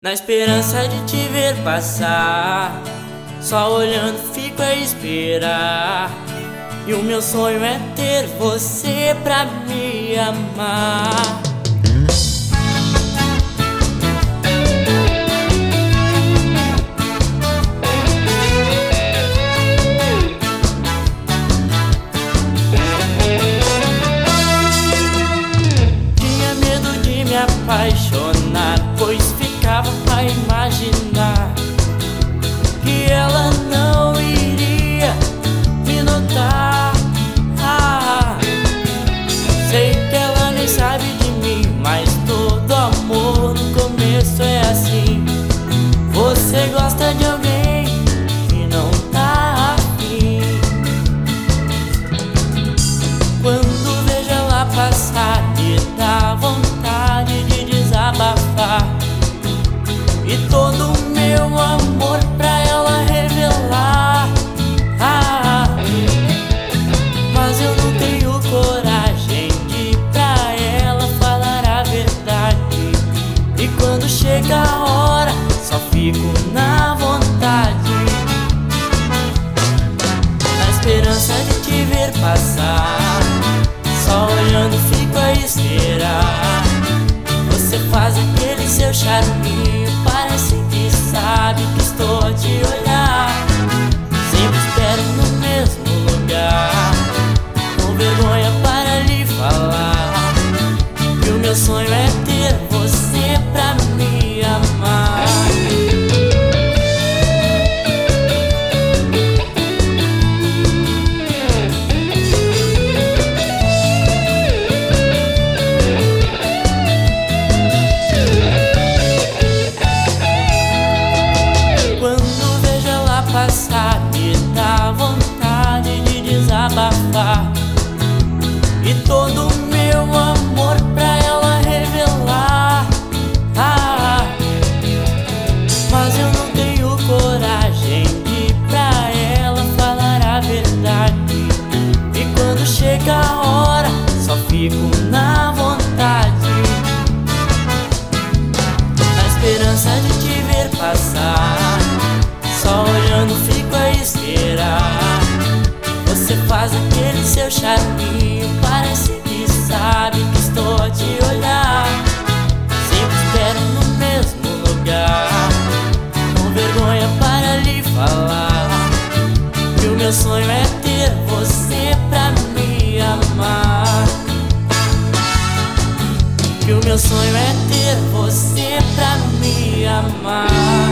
Na esperança de te ver passar, só olhando fico a esperar. E o meu sonho é ter você pra me amar. Tinha medo de me apaixonar, pois ficava a imaginar que ela não iria me notar. Sei que ela nem sabe de mim, mas todo amor no começo é assim. Você gosta de alguém que não tá afim. Quando vejo ela passar, me dá vontade de desabafar e todo o meu amor pra ela revelar. Mas eu não tenho coragem de ir pra ela falar a verdade. E quando chega a hora, só fico na vontade. Na esperança de te ver passar, só olhando fico a esperar. Você faz aquele seu charminho, parece que sabe que estou a te olhar. Sempre espero no mesmo lugar, com vergonha para lhe falar que o meu sonho é ter você pra me amar. Passar, me dá vontade de desabafar e todo o meu amor pra ela revelar. Mas eu não tenho coragem de ir pra ela falar a verdade. E quando chega a hora, só fico na vontade. Na esperança de te ver passar, só olhando fico a esperar. Você faz aquele seu charminho, parece que sabe que estou a te olhar. Sempre espero no mesmo lugar, com vergonha para lhe falar que o meu sonho é ter você pra me amar. Que o meu sonho é ter você pra me amar.